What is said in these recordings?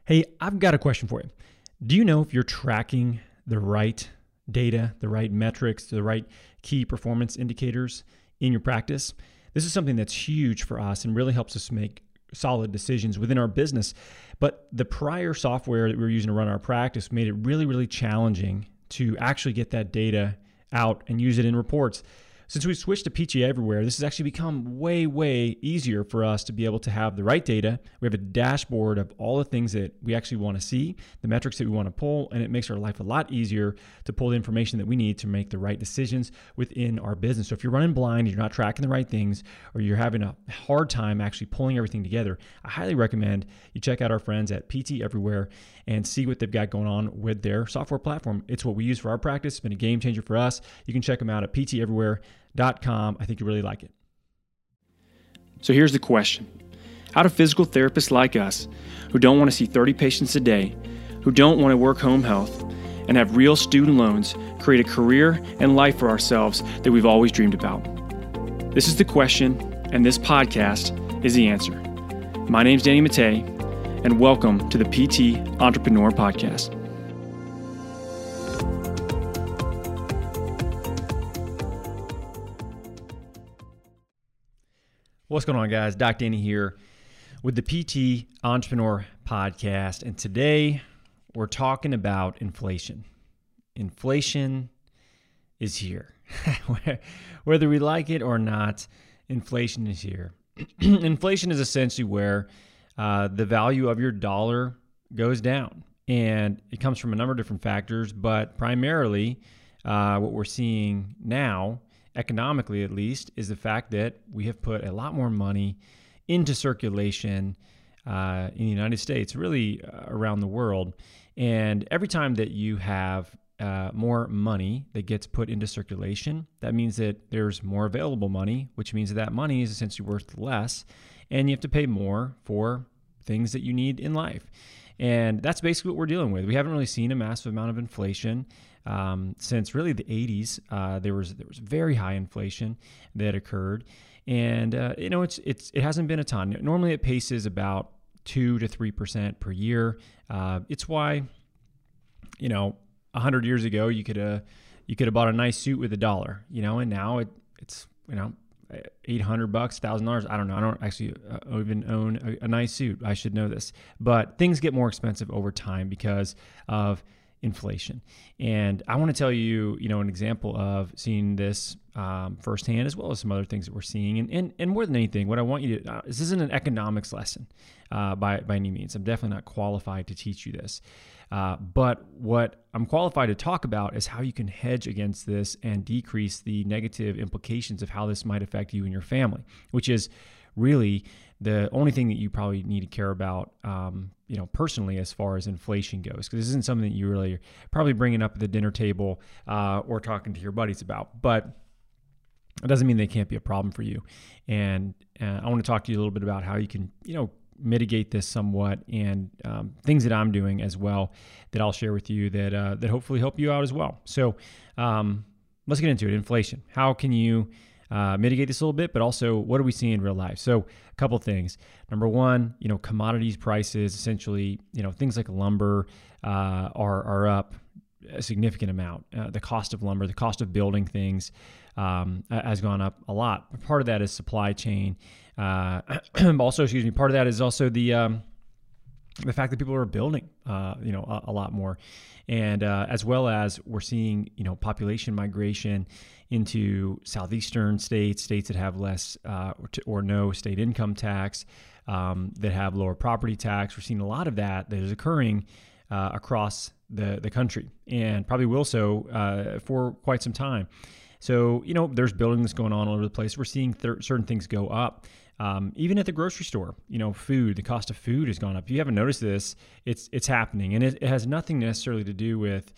Hey, I've got a question for you. Do you know if you're tracking the right data, the right metrics, the right key performance indicators in your practice? This is something that's huge for us and really helps us make solid decisions within our business. But the prior software that we were using to run our practice made it really, really challenging to actually get that data out and use it in reports. Since we switched to PT Everywhere, this has actually become way, way easier for us to be able to have the right data. We have a dashboard of all the things that we actually want to see, the metrics that we want to pull, and it makes our life a lot easier to pull the information that we need to make the right decisions within our business. So if you're running blind, you're not tracking the right things, or you're having a hard time actually pulling everything together, I highly recommend you check out our friends at PT Everywhere and see what they've got going on with their software platform. It's what we use for our practice. It's been a game changer for us. You can check them out at pteverywhere.com. I think you really like it. So here's the question. How do physical therapists like us, who don't want to see 30 patients a day, who don't want to work home health, and have real student loans, create a career and life for ourselves that we've always dreamed about? This is the question, and this podcast is the answer. My name's Danny Mattei, and welcome to the PT Entrepreneur Podcast. What's going on, guys? Doc Danny here with the PT Entrepreneur Podcast, and today we're talking about inflation. Inflation is here. Whether we like it or not, inflation is here. Inflation is essentially where the value of your dollar goes down, and it comes from a number of different factors, but primarily what we're seeing now, economically at least, is the fact that we have put a lot more money into circulation in the United States, really around the world. And every time that you have more money that gets put into circulation, that means that there's more available money, which means that money is essentially worth less, and you have to pay more for things that you need in life. And that's basically what we're dealing with. We haven't really seen a massive amount of inflation since really the 80s. There was very high inflation that occurred, and it hasn't been a ton. Normally, it paces about 2 to 3% per year. It's why 100 years ago you could have bought a nice suit with $1, and now it's $800, $1,000. I don't know. I don't actually even own a nice suit. I should know this, but things get more expensive over time because of inflation. And I want to tell you, an example of seeing this firsthand, as well as some other things that we're seeing. And more than anything, what I want you to, this isn't an economics lesson by any means. I'm definitely not qualified to teach you this. But what I'm qualified to talk about is how you can hedge against this and decrease the negative implications of how this might affect you and your family, which is really the only thing that you probably need to care about, personally, as far as inflation goes, because this isn't something that you really are probably bringing up at the dinner table or talking to your buddies about. But it doesn't mean they can't be a problem for you. And I want to talk to you a little bit about how you can, mitigate this somewhat, and things that I'm doing as well that I'll share with you that hopefully help you out as well. So let's get into it. Inflation. How can you mitigate this a little bit, but also what do we see in real life? So a couple things. Number one, commodities prices, essentially, things like lumber are up a significant amount. The cost of lumber, the cost of building things has gone up a lot. Part of that is supply chain. Part of that is also the fact that people are building, a lot more, and as well as we're seeing, population migration into southeastern states that have less or no state income tax, that have lower property tax. We're seeing a lot of that is occurring across the country, and probably will so for quite some time. So, there's building that's going on all over the place. We're seeing certain things go up. Even at the grocery store, food, the cost of food has gone up. If you haven't noticed this, it's happening. And it has nothing necessarily to do with,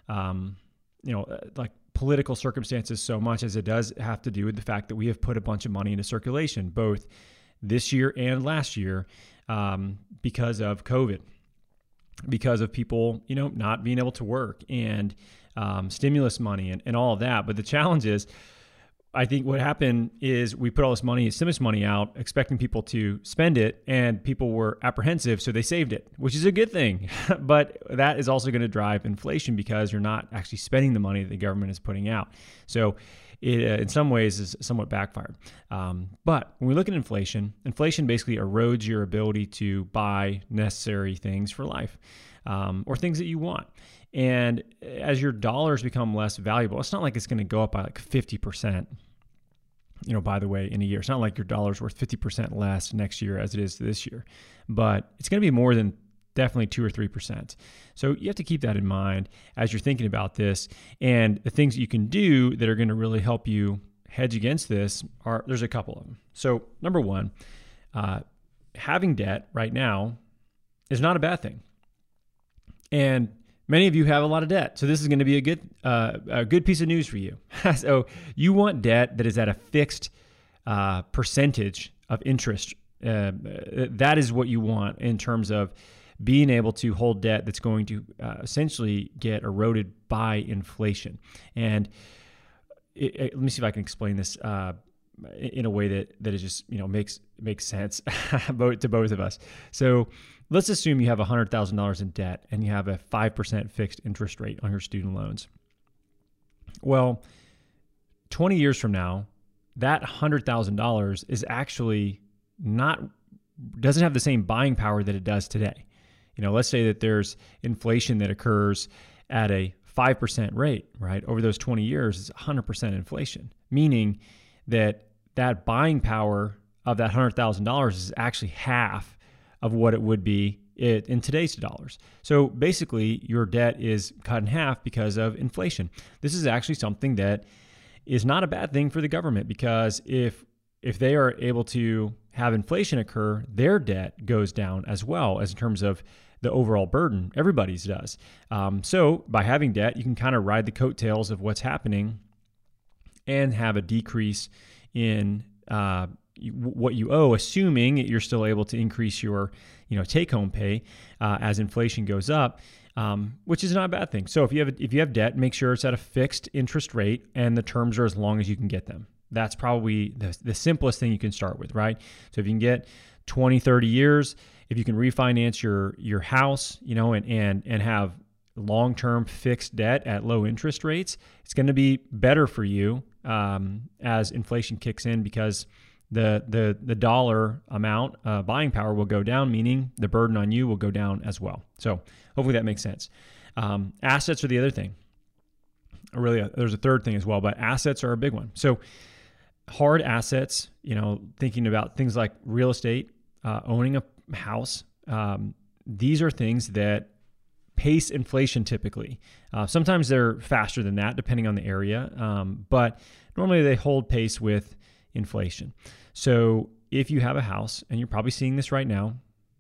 like political circumstances so much as it does have to do with the fact that we have put a bunch of money into circulation, both this year and last year, because of COVID, because of people, not being able to work, and stimulus money and all of that. But the challenge is, I think what happened is we put all this stimulus money out, expecting people to spend it, and people were apprehensive, so they saved it, which is a good thing. But that is also going to drive inflation because you're not actually spending the money that the government is putting out. So it, in some ways, is somewhat backfired. But when we look at inflation basically erodes your ability to buy necessary things for life, or things that you want. And as your dollars become less valuable, it's not like it's going to go up by like 50%, by the way, in a year. It's not like your dollar's worth 50% less next year as it is this year, but it's going to be more than definitely 2 or 3%. So you have to keep that in mind as you're thinking about this. And the things that you can do that are going to really help you hedge against this there's a couple of them. So number one, having debt right now is not a bad thing. And many of you have a lot of debt, so this is going to be a good piece of news for you. So you want debt that is at a fixed percentage of interest. That is what you want in terms of being able to hold debt that's going to essentially get eroded by inflation. And let me see if I can explain this in a way that is just makes sense to both of us. So let's assume you have $100,000 in debt and you have a 5% fixed interest rate on your student loans. Well, 20 years from now, that $100,000 is actually doesn't have the same buying power that it does today. Let's say that there's inflation that occurs at a 5% rate, right? Over those 20 years, it's 100% inflation, meaning that buying power of that $100,000 is actually half of what it would be in today's dollars. So basically, your debt is cut in half because of inflation. This is actually something that is not a bad thing for the government, because if they are able to have inflation occur, their debt goes down as well as in terms of the overall burden. Everybody's does. So by having debt, you can kind of ride the coattails of what's happening and have a decrease in what you owe, assuming you're still able to increase your take-home pay as inflation goes up, which is not a bad thing. So if you have debt, make sure it's at a fixed interest rate and the terms are as long as you can get them. That's probably the simplest thing you can start with, right? So if you can get 20, 30 years, if you can refinance your house, and have long-term fixed debt at low interest rates, it's going to be better for you as inflation kicks in, because the dollar amount buying power will go down, meaning the burden on you will go down as well. So hopefully that makes sense. Assets are the other thing. Really, there's a third thing as well, but assets are a big one. So hard assets, thinking about things like real estate, owning a house, these are things that pace inflation typically. Sometimes they're faster than that, depending on the area, but normally they hold pace with inflation. So if you have a house, and you're probably seeing this right now,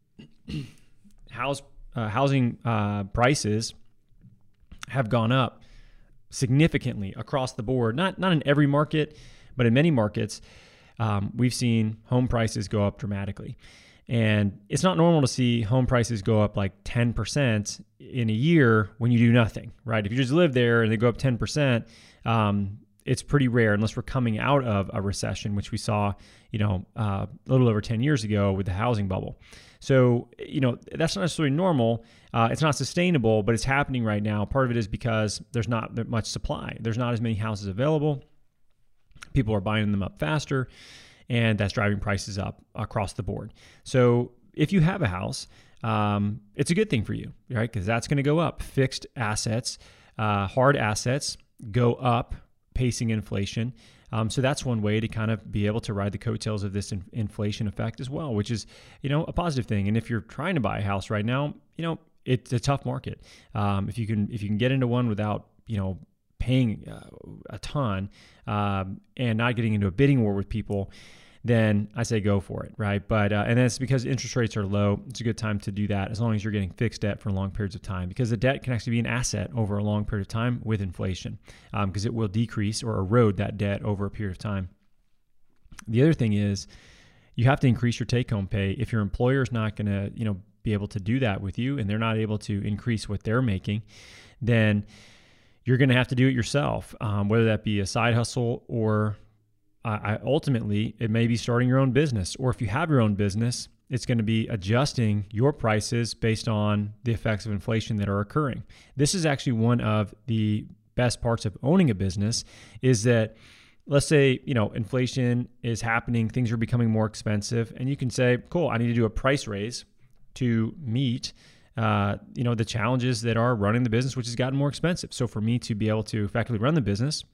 housing prices have gone up significantly across the board. Not in every market, but in many markets, we've seen home prices go up dramatically. And it's not normal to see home prices go up like 10% in a year when you do nothing, right? If you just live there and they go up 10%, it's pretty rare unless we're coming out of a recession, which we saw, a little over 10 years ago with the housing bubble. So, that's not necessarily normal. It's not sustainable, but it's happening right now. Part of it is because there's not that much supply. There's not as many houses available. People are buying them up faster, and that's driving prices up across the board. So if you have a house, it's a good thing for you, right? Because that's going to go up. Fixed assets, hard assets go up, pacing inflation. So that's one way to kind of be able to ride the coattails of this inflation effect as well, which is, a positive thing. And if you're trying to buy a house right now, it's a tough market. If you can get into one without, paying a ton and not getting into a bidding war with people, then I say go for it, right? But and that's because interest rates are low. It's a good time to do that as long as you're getting fixed debt for long periods of time, because the debt can actually be an asset over a long period of time with inflation, because it will decrease or erode that debt over a period of time. The other thing is you have to increase your take-home pay. If your employer is not going to, be able to do that with you, and they're not able to increase what they're making, then you're going to have to do it yourself, whether that be a side hustle or ultimately, it may be starting your own business, or if you have your own business, it's going to be adjusting your prices based on the effects of inflation that are occurring. This is actually one of the best parts of owning a business, is that let's say, inflation is happening, things are becoming more expensive, and you can say, cool, I need to do a price raise to meet the challenges that are running the business, which has gotten more expensive. So for me to be able to effectively run the business,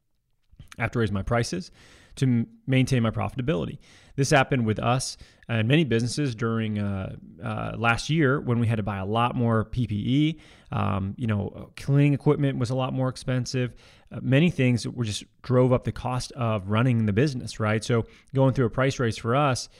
I have to raise my prices to maintain my profitability. This happened with us and many businesses during last year when we had to buy a lot more PPE. Cleaning equipment was a lot more expensive. Many things were just drove up the cost of running the business, right? So going through a price raise for us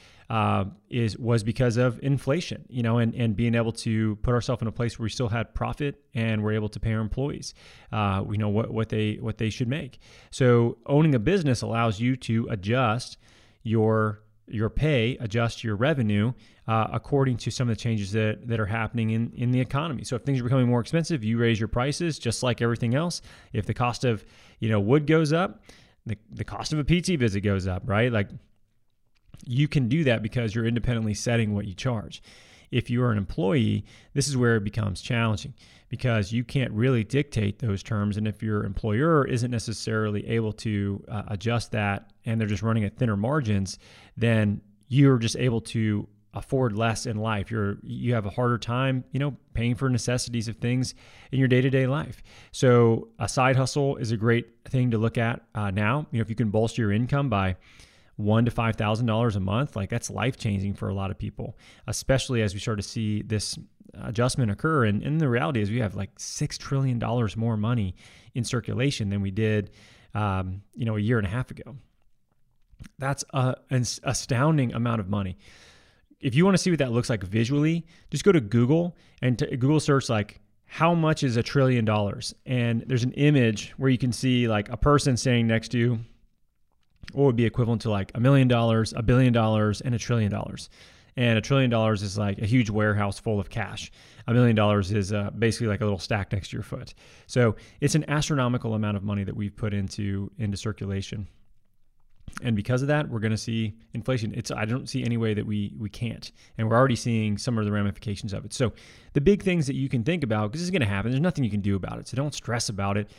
was because of inflation, and being able to put ourselves in a place where we still had profit and we're able to pay our employees, we know what they should make. So owning a business allows you to adjust your pay, adjust your revenue according to some of the changes that are happening in the economy. So if things are becoming more expensive, you raise your prices just like everything else. If the cost of wood goes up, the cost of a PT visit goes up, right? Like, you can do that because you're independently setting what you charge. If you are an employee, this is where it becomes challenging because you can't really dictate those terms. And if your employer isn't necessarily able to adjust that and they're just running at thinner margins, then you're just able to afford less in life. You have a harder time, paying for necessities of things in your day-to-day life. So a side hustle is a great thing to look at now. If you can bolster your income by $1,000 to $5,000 a month, like that's life-changing for a lot of people, especially as we start to see this adjustment occur. And the reality is we have like $6 trillion more money in circulation than we did, a year and a half ago. That's an astounding amount of money. If you want to see what that looks like visually, just go to Google and Google search like, how much is $1 trillion? And there's an image where you can see like a person standing next to you, what would be equivalent to like $1 million, $1 billion, and $1 trillion. And $1 trillion is like a huge warehouse full of cash. $1 million is basically like a little stack next to your foot. So it's an astronomical amount of money that we've put into circulation. And because of that, we're going to see inflation. I don't see any way that we can't. And we're already seeing some of the ramifications of it. So the big things that you can think about, because this is going to happen, there's nothing you can do about it. So don't stress about it,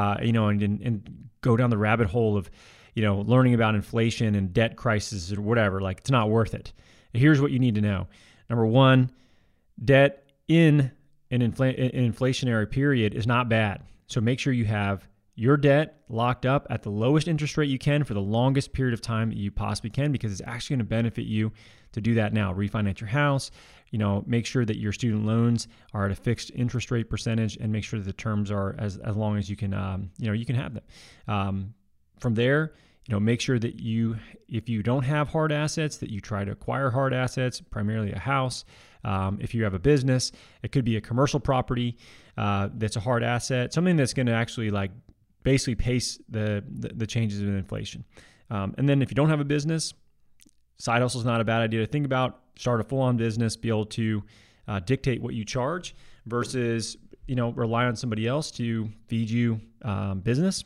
and go down the rabbit hole of, learning about inflation and debt crisis or whatever. Like, it's not worth it. Here's what you need to know. Number one, debt in an inflationary period is not bad. So make sure you have your debt locked up at the lowest interest rate you can for the longest period of time that you possibly can, because it's actually going to benefit you to do that now. Refinance your house, make sure that your student loans are at a fixed interest rate percentage, and make sure that the terms are as long as you can, you can have them. From there, make sure that if you don't have hard assets, that you try to acquire hard assets, primarily a house. If you have a business, it could be a commercial property that's a hard asset, something that's going to actually like basically pace the changes in inflation. And then if you don't have a business, side hustle is not a bad idea to think about. Start a full-on business, be able to dictate what you charge versus, rely on somebody else to feed you business.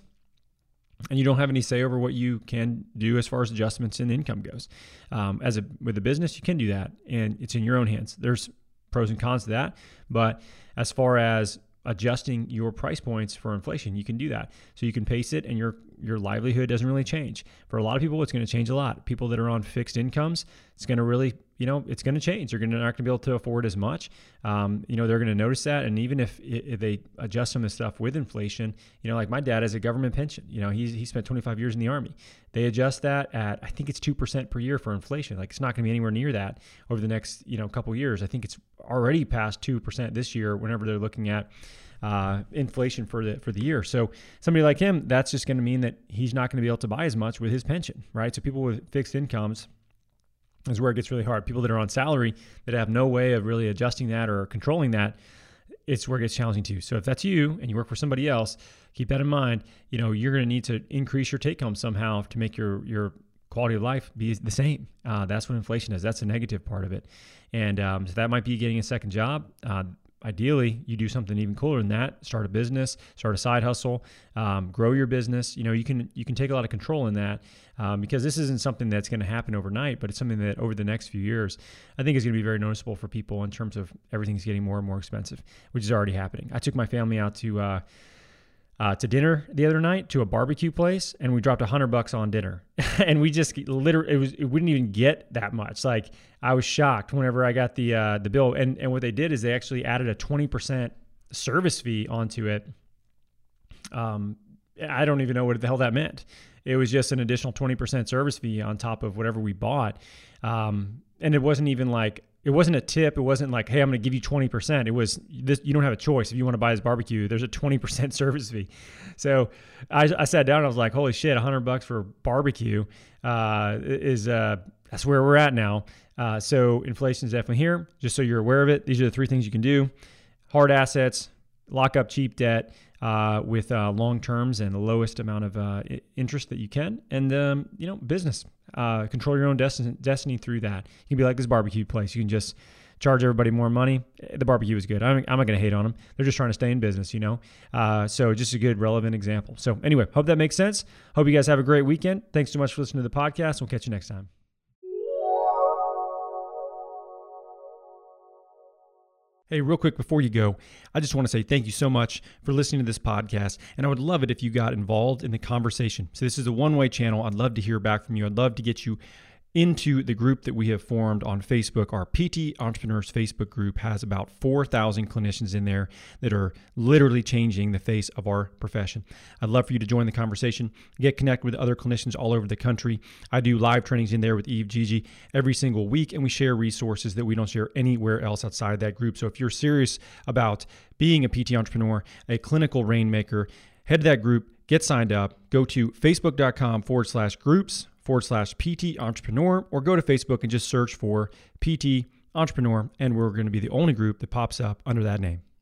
And you don't have any say over what you can do as far as adjustments in income goes. With a business, you can do that, and it's in your own hands. There's pros and cons to that, but as far as adjusting your price points for inflation, you can do that. So you can pace it, and your livelihood doesn't really change. For a lot of people, it's going to change a lot. People that are on fixed incomes, it's going to really, it's going to change. They're not going to be able to afford as much. They're going to notice that. And even if they adjust some of the stuff with inflation, like my dad has a government pension. He spent 25 years in the Army. They adjust that at, I think it's 2% per year for inflation. Like, it's not going to be anywhere near that over the next, couple of years. I think it's already past 2% this year whenever they're looking at inflation for the year. So somebody like him, that's just going to mean that he's not going to be able to buy as much with his pension, right? So people with fixed incomes is where it gets really hard. People that are on salary that have no way of really adjusting that or controlling that, it's where it gets challenging too. So if that's you and you work for somebody else, keep that in mind. You're going to need to increase your take home somehow to make your quality of life be the same. That's what inflation is. That's a negative part of it. And so that might be getting a second job. ideally, you do something even cooler than that. Start a business, start a side hustle, grow your business. You can take a lot of control in that because this isn't something that's going to happen overnight, but it's something that over the next few years, I think is going to be very noticeable for people in terms of everything's getting more and more expensive, which is already happening. I took my family out to dinner the other night to a barbecue place, and we dropped $100 on dinner. And we just literally, it wouldn't even get that much. Like, I was shocked whenever I got the bill. And what they did is they actually added a 20% service fee onto it. I don't even know what the hell that meant. It was just an additional 20% service fee on top of whatever we bought. And it wasn't even like, it wasn't a tip. It wasn't like, hey, I'm going to give you 20%. It was this, you don't have a choice. If you want to buy this barbecue, there's a 20% service fee. So I sat down and I was like, holy shit, $100 for barbecue that's where we're at now. So inflation is definitely here. Just so you're aware of it. These are the three things you can do: hard assets, lock up cheap debt with long terms and the lowest amount of interest that you can, and business. Control your own destiny through that. You can be like this barbecue place. You can just charge everybody more money. The barbecue is good. I'm not going to hate on them. They're just trying to stay in business, So just a good, relevant example. So anyway, hope that makes sense. Hope you guys have a great weekend. Thanks so much for listening to the podcast. We'll catch you next time. Hey, real quick before you go, I just want to say thank you so much for listening to this podcast, and I would love it if you got involved in the conversation. So this is a one-way channel. I'd love to hear back from you. I'd love to get you into the group that we have formed on Facebook. Our PT Entrepreneurs Facebook group has about 4,000 clinicians in there that are literally changing the face of our profession. I'd love for you to join the conversation, get connected with other clinicians all over the country. I do live trainings in there with Eve Gigi every single week, and we share resources that we don't share anywhere else outside of that group. So if you're serious about being a PT entrepreneur, a clinical rainmaker, head to that group, get signed up, go to facebook.com/groups/PT Entrepreneur, or go to Facebook and just search for PT Entrepreneur, and we're going to be the only group that pops up under that name.